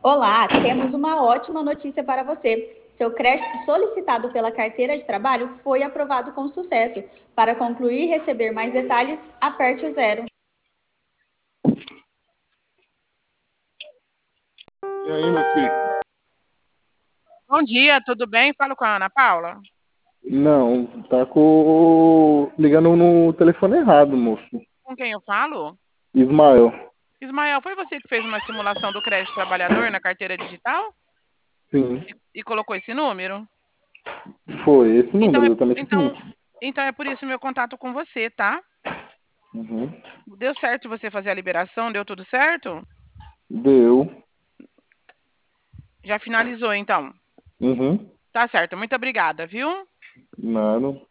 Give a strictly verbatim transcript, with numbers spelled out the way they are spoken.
Olá, temos uma ótima notícia para você. Seu crédito solicitado pela carteira de trabalho foi aprovado com sucesso. Para concluir e receber mais detalhes, aperte o zero. E aí, meu filho? Bom dia, tudo bem? Falo com a Ana Paula. Não, tá com. Ligando no telefone errado, moço. Com quem eu falo? Ismael. Ismael, foi você que fez uma simulação do crédito trabalhador na carteira digital Sim, e, e colocou esse número? foi esse Então número, é, exatamente esse então, número. então é por isso meu contato com você, tá? Uhum. Deu certo você fazer a liberação? Deu tudo certo? Deu. Já finalizou, então. Uhum. Tá certo, muito obrigada, viu? Nada.